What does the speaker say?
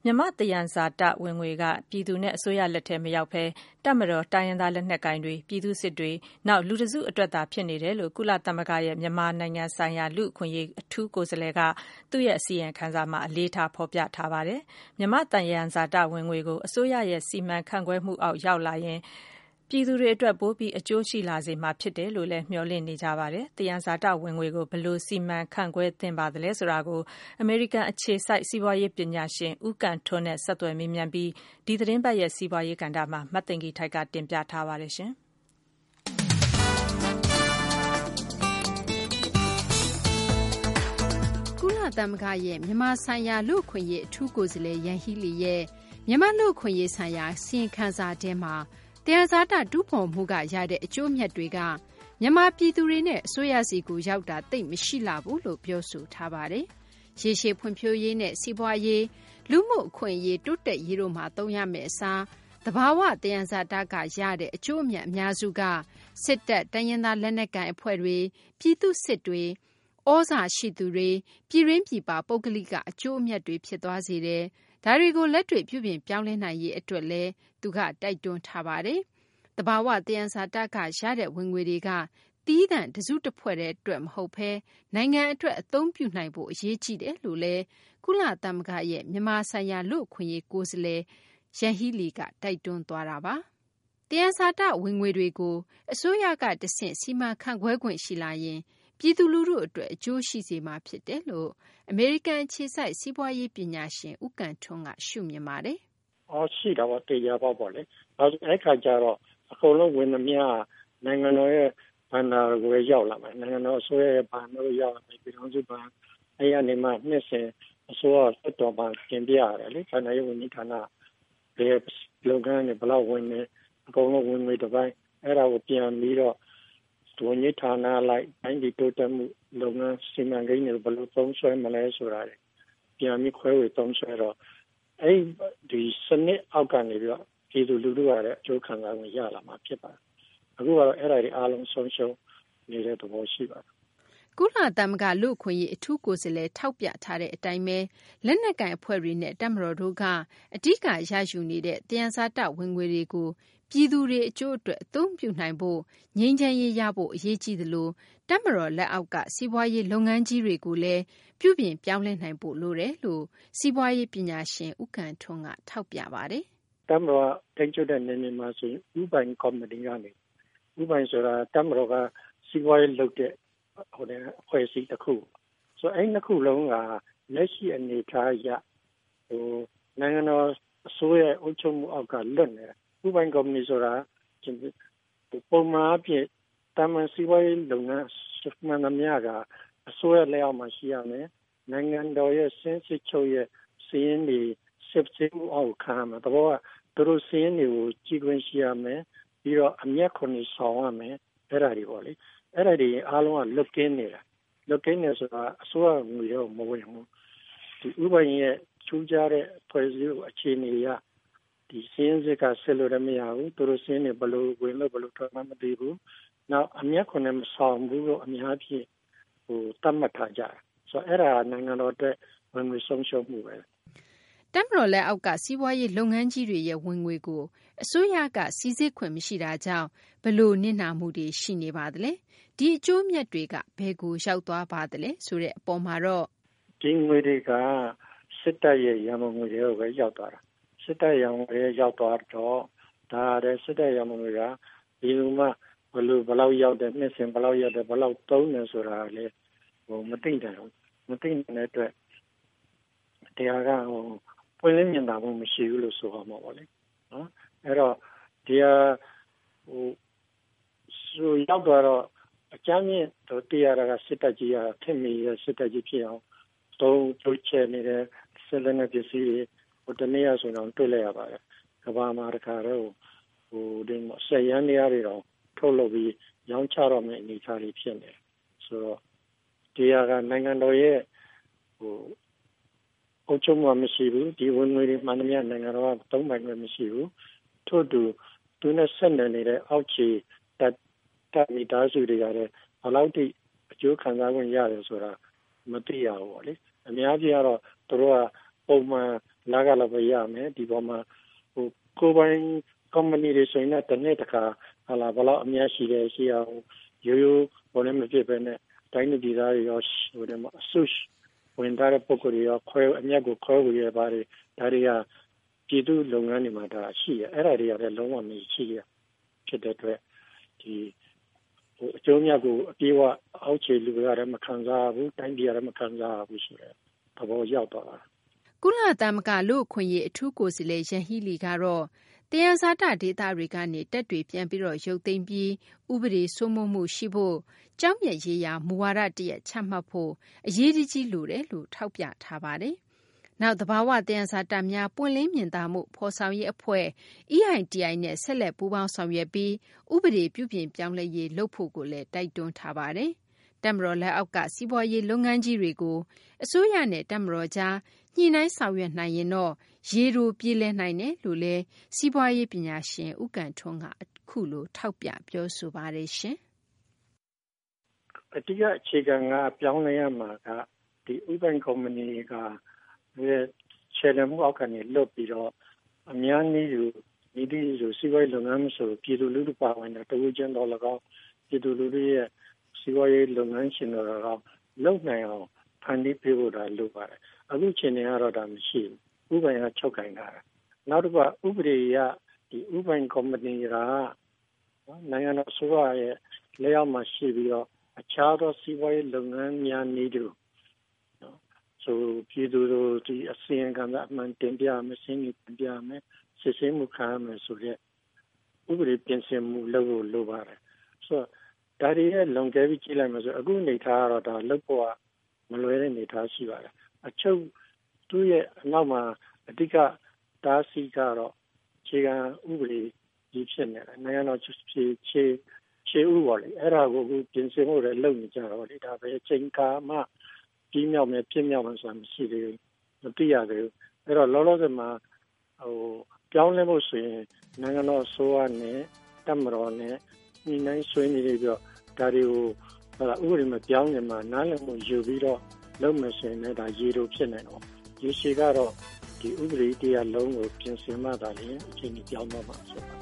မြန်မာ့သယံဇာတဝင်ငွေကပြည်သူနဲ့အစိုးရလက်ထဲမရောက်ဘဲတပ်မတော်တိုင်းရင်းသားလက်နက်ကိုင်တွေပြည်သူစစ်တွေနောက်လူတစုအတွက်သာဖြစ်နေတယ်လို့ကုလသမဂ္ဂရဲ့မြန်မာနိုင်ငံဆိုင်ရာလူ့အခွင့်အရေးအထူးကိုယ်စားလှယ်ကသူ့ရဲ့အစီရင်ခံစာမှာအလေးထားဖော်ပြထားပါတယ်။မြန်မာ့သယံဇာတဝင်ငွေကိုအစိုးရရဲ့စီမံခန့်ခွဲမှုအောက်ရောက်လာရင်ပြည်သူတွေအတွက်ပိုပြီးအကျိုးရှိလာစေမှာဖြစ်တယ်လို့လည်းမျှော်လင့်နေကြပါတယ်။သယံဇာတဝင်ငွေကိုဘယ်လိုစီမံခန့်ခွဲသင့်ပါသလဲဆိုတာကိုအမေရိကန်အခြေစိုက်စီးပွားရေးပညာရှင်ဦးကန်ထွန်းနဲ့ဆက်သွယ်မေးမြန်းပြီးဒီသတင်းပတ်ရဲ့စီးပွားရေးကဏ္ဍမှာမသိင်္ဂီထိုက်ကတင်ပြထားပါတယ်ရှင်။ကုလသမဂ္ဂရဲ့မြန်မာဆိုင်ရာလူ့အခွင့်အရေးအထူးကိုယ်စားလှယ်ယန်ဟီလီရဲ့မြန်မာလူ့အခွင့်အရေးဆိုင်ရာစီရင်ခံစာထဲမှာသယံဇာတတူးဖော်မှုကရတဲ့အကျိုးအမြတ်တွေကမြန်မာပြည်သူတွေနဲ့အစိုးရစီကိုရောက်တာသိပ်မရှိလှဘူးလို့ပြောဆိုထားပါတယ်။ရေရှည်ဖွံ့ဖြိုးရေးနဲ့စီးပွားရေးလူမှုအခွင့်အရေးတိုးတက်ရေးတို့မှာသုံးရမယ့်အစားသဘာဝသယံဇာတကရတဲ့အကျိုးအမြတ်အများစုကစစ်တပ်တိုင်းရင်းသားလက်နက်ကိုင်အဖွဲ့တွေပြည်သူစစ်တွေဩဇာရှိသူတွေပြည်ရင်းပြည်ပပုဂ္ဂလိကအကျိုးအမြတ်တွေဖြစ်သွားစေတယ်။ဒါတွေကိုလက်တွေ့ပြုပြင်ပြောင်းလဲနိုင်ရေးအတွက်လည်းသူကတိုက်တွန်းထားပါတယ်။သဘာဝသယံဇာတကရတဲ့ဝင်ငွေတွေကသီးသန့်တစုတဖွဲ့တဲ့အတွက်မဟုတ်ဘဲနိုင်ငံအတွက်အသုံးပြုနိုင်ဖို့အရေးကြီးတယ်လို့လည်းကုလသမဂ္ဂရဲ့မြန်မာဆိုင်ရာလူ့အခွင့်အရေးကိုယ်စားလှယ်ယန်ဟီလီကတိုက်တွန်းသွားတာပါ။သယံဇာတဝင်ငွေတွေကိုအစိုးရကတဆင့်စီမံခန့်ခွဲခွင့်ရှိလာရင်ပြည်သူလူထုအတွက်အကျိုးရှိစေမှာဖြစ်တယ်လို့အမေရိကန်အခြေစိုက်စီးပွားရေးပညာရှင်ဦးကန်ထွန်းကရှုမြင်ပါတယ်။ရှိတာပေါ့တရားပေါ့လေ။အဲ့ခါကျတော့အကုန်လုံးဝင်သမျှနိုင်ငံတော်ရဲ့ဘဏ္ဍာကိုရောက်လာမယ်။နိုင်ငံတော်အစိုးရရဲ့ဘဏ္ဍာကိုရောက်လာမယ်။ပြည်ထောင်စုဘဏ်အဲ့ရနေမှနှစ်စဉ်အစိုးရတက်တော်မှာတင်ပြရတယ်လေ။ဘဏ္ဍာရေးဝန်ကြီးဌာနဘယ်လုပ်ငန်းတွေဘယ်လောက်ဝင်နေအကုန်လုံးဝင်ငွေတစ်ပိုင်းအဲ့ဒါကိုပြန်ပြီးတော့ဝန်ကြီးဌာနလိုက်တိုင်းဒီတိုးတက်မှုလုပ်ငန်းစီမံကိန်းတွေဘယ်လိုသုံးစွဲမလဲဆိုတာပြန်ပြီးခွဲဝေသုံးစွဲတော့အဲ့ဒီစနစ်အောက်ကနေပြီးတော့ပြည်သူလူထုရတဲ့အကျိုးခံစားမှုရလာမှာဖြစ်ပါတယ်။အခုကတော့အဲ့ဒါတွေအားလုံးဆုံးရှုံးနေတဲ့သဘောရှိပါတယ်။ကုလသမဂ္ဂလူ့အခွင့်အရေးအထူးကိုယ်စားလှယ်ထောက်ပြထားတဲ့အတိုင်းပဲလက်နက်ကိုင်အဖွဲ့တွေနဲ့တပ်မတော်တို့ကအဓိကရယူနေတဲ့သယံဇာတဝင်ငွေတွေကိုပြည်သူတွေအကျိုးအတွက်အသုံးပြုနိုင်ဖို့ငြိမ်းချမ်းရေးရဖို့အရေးကြီးသလိုတပ်မတော်လက်အောက်ကစီးပွားရေးလုပ်ငန်းကြီးတွေကိုလည်းပြုပြင်ပြောင်းလဲနိုင်ဖို့လိုတယ်လို့စီးပွားရေးပညာရှင်ဦးကန်ထွန်းကထောက်ပြပါတယ်။တပ်မတော်ထိန်းချုပ်တဲ့နေနေမှာဆိုရင်ဥပိုင်ကော်မတီကနေဥပိုင်ဆိုတာတပ်မတော်ကစီးပွားရေးလုပ်တဲ့အဖွဲ့အစည်းတစ်ခုဆိုအဲ့နှစ်ခုလုံးကလက်ရှိအနေအထားအရနိုင်ငံတော်အစိုးရအုပ်ချုပ်မှုအောက်ကလွတ်နေဥပိုင်ကော်မတီဆိုတာပုံမှန်အဖြစ်တာမန်စီးပွားရေးလုပ်ငန်းမှန်သမျှကအစိုးရလက်အောက်မှာရှိရမယ်နိုင်ငံတော်ရဲ့စင်းစစ်ချုပ်ရဲ့စီးရင်တွေစစ်စစ်မှုအောက်ခံရမယ်တဘောကသူတို့စီးရင်တွေကိုကြီးခွင့်ရှိရမယ်ပြီးတော့အမျက်ခွန်ဆောင်ရမယ်အဲ့ဒါတွေပေါ့လေအဲ့ဒါတွေအားလုံးကလွတ်ကင်းနေတာလွတ်ကင်းနေဆိုတာအစိုးရငွေတော့မဝင်ဘူးဒီဥပိုင်ရဲ့ချူးကြတဲ့ဖွဲ့စည်းအခြေအနေရဒီစင်းစစ်ကဆက်လို့မရဘူးသူတို့စင်းတွေဘလို့ဝင်လို့ဘလို့ထွက်မှမသိဘူးနောက်အမျက်ခွန်နဲ့မဆောင်ဘူးလို့အများကြီးတတ်မှတ်ထားကြတယ်ဆိုတော့အဲ့ဒါနိုင်ငံတော်အတွက်ဝင်ငွေဆုံးရှုံးမှုပဲတပ်မတော်လက်အောက်ကစီးပွားရေးလုပ်ငန်းကြီးတွေရဲ့ဝင်ငွေကိုအစိုးရကစီစစ်ခွင့်မရှိတာကြောင့်ဘလို့နစ်နာမှုတွေရှိနေပါသလဲဒီအကျိုးမြတ်တွေကဘယ်ကိုရောက်သွားပါသလဲဆိုတဲ့အပေါ်မှာတော့ဒီငွေတွေကစစ်တပ်ရဲ့ရန်ပုံငွေတွေကိုပဲရောက်သွားတာစစ်တပ်ရန်ပုံငွေရောက်သွားတော့ဒါတဲ့စစ်တပ်ရန်ပုံငွေကဒီလိုမှဘလောက်ရောက်တယ်နှစ်စဉ်ဘလောက်ရောက်တယ်ဘလောက်သုံးတယ်ဆိုတာလေမသိတယ်မသိတဲ့အတွက်တရားကပွင့်လင်းမြင်သာမှုမရှိဘူးလို့ဆိုရမှာပေါ့လေနော်အဲ့တော့ဒီဟာဆိုရောက်တော့အကြမ်းမြင့်တို့တရားကစစ်တပ်ကြီးကထင်မိရစစ်တပ်ကြီးဖြစ်အောင်သုံးထုတ်ချနေတယ်ဆက်လက်နေပစ္စည်းတွေတနည်းအားဆိုတော့တွေ့လိုက်ရပါတယ်ကဘာမှာတခါတော့ဒီဆက်ရန်နေရာတွေတော့ထုတ်လုပ်ပြီးရောင်းချတော့မယ့်အနေအထားတွေဖြစ်နေဆိုတော့တရားကနိုင်ငံတော်ရဲ့အုပ်ချုပ်မှုမရှိဘူးဒီဝင်ငွေတွေမှန်သမျှနိုင်ငံတော်ကသုံးပိုင်ခွင့်မရှိဘူးထို့သူနဲ့ဆက်နွယ်နေတဲ့အောက်ခြေတပ်မိသားစုတွေကလည်းဘယ်လောက်ထိအကျိုးခံစားခွင့်ရတယ်ဆိုတာမသိရဘူးပေါ့လေအများကြီးကတော့သူတို့ကပုံမှန်လာကလည်းပဲရမယ်ဒီပေါ်မှာကိုယ်ပိုင် company တွေဆိုရင်လည်းတစ်နေ့တစ်ခါဟာလာဘလောက်အများရှိတယ်ရှိအောင်ရိုးရိုးဘာလဲမဖြစ်ပဲနဲ့တိုင်းဒေသတွေရောဟိုတယ်မှာအဆုဝင်ထားတဲ့ပုံကိုယ်တွေရောခွဲအမြတ်ကိုခွဲဝေရပါတယ်ဒါတွေကပြည်သူလုပ်ငန်းတွေမှာဒါရှိရအဲ့ဒါတွေကလည်းလုံးဝမရှိရဖြစ်တဲ့အတွက်ဒီအကျိုးမြတ်ကိုအပြေးအဝအောက်ခြေလူတွေလည်းမခံစားဘူးတိုင်းပြည်လည်းမခံစားဘူးဆိုတဲ့သဘောရောက်သွားတာကုလသမဂ္ဂလူ့အခွင့်အရေးအထူးကိုယ်စားလှယ်ယန်ဟီလီကတော့တရားစားတဒေသတွေကနေတက်တွေပြန်ပြီးတော့ရုပ်သိမ်းပြီးဥပဒေစိုးမိုးမှုရှိဖို့ကြောက်မြတ်ရေးရာမူဝါဒတရက်ချမှတ်ဖို့အရေးကြီးလိုတယ်လို့ထောက်ပြထားပါတယ်။နောက်သဘာဝတရားစားတများပွင့်လင်းမြင်သာမှုဖော်ဆောင်ရေးအဖွဲ့ EITI နဲ့ဆက်လက်ပူးပေါင်းဆောင်ရွက်ပြီးဥပဒေပြုပြင်ပြောင်းလဲရေးလုပ်ဖို့ကိုလည်းတိုက်တွန်းထားပါတယ်။တပ်မတော်လက်အောက်ကစီးပွားရေးလုပ်ငန်းကြီးတွေကိုအစိုးရနဲ့တပ်မတော်ကြားညှိနှိုင်းဆောင်ရွက်နိုင်ရင်တော့ရေတိုပြေးလဲနိုင်တယ်လို့လည်းစီးပွားရေးပညာရှင်ဦးကန်ထွန်းကအခုလိုထောက်ပြပြောဆိုပါတယ်ရှင်အတိအအခြေခံကပြောင်းလဲရမှာကဒီဥပဒေကုမ္ပဏီကခြေလှမ်းမှုအောက်ကနေလွတ်ပြီးတော့အများနည်းယူဒီစီးပွားရေးလုပ်ငန်းဆိုပြည်သူလူထုပါဝင်တဲ့တဝူချင်းတော်၎င်းပြည်သူလူထုရဲ့စီးပွားရေးလုပ်ငန်းရှင်တော်၎င်းလုပ်နိုင်အောင်ဖန်တီးပေးဖို့ဒါလုပ်ပါတယ်အခုချိန်နေကတော့ဒါမရှိဘူးဥပဒေကချုပ်ကိုင်တာနောက်တစ်ခုဥပဒေရဒီဥပဒေကုမ္ပဏီကနိုင်ငံတော်အစိုးရရဲ့လက်အောက်မှာရှိပြီးတော့အခြားသောစီးပွားရေးလုပ်ငန်းများနည်းတူဆိုပြည်သူတို့ဒီအစီရင်ခံစာအမှန်တင်ပြမယ်ရှင်းပြတင်ပြမယ်စစ်ဆေးမှုခံရမယ်ဆိုတဲ့ဥပဒေပြင်ဆင်မှုလုပ်ဖို့လိုပါတယ်ဆိုတော့ဒါတွေရဲ့လုံခြုံပြီးကြည့်လိုက်မှဆိုအခုနေထားတော့ဒါလုပ်ဖို့ကမလွယ်တဲ့နေထားရှိပါတယ်အချုပ်သူ့ရဲ့အနောက်မှာအဓိကတားဆီးကတော့ခြေခံဥပဒေကြီးဖြစ်နေတယ်နိုင်ငံတော်ခြေဥပါလေအဲ့ဒါကိုအခုပြင်ဆင်ဖို့လည်းလုပ်နေကြတော့လေဒါပဲချိန်ခါမှပြီးမြောက်မယ်ပြည့်မြောက်မယ်ဆိုတာမရှိသေးဘူးမသိရသေးဘူးအဲ့တော့လောလောဆယ်မှာပြောင်းလဲဖို့ဆိုရင်နိုင်ငံတော်အစိုးရနဲ့တပ်မတော်နဲ့ညှိနှိုင်းဆွေးနွေးပြီးတော့ဒါတွေကိုဥပဒေမပြောင်းရင်မှနားလည်မှုယူပြီးတော့လုပ်မယ်ဆိုရင်လည်းဒါရေတိုဖြစ်နေတော့ရေရှည်ကတော့ဒီဥပဒေတရားလုံးကိုပြင်ဆင်မှသာလေအချိန်ကြီးပြောင်းတော့မှာဆို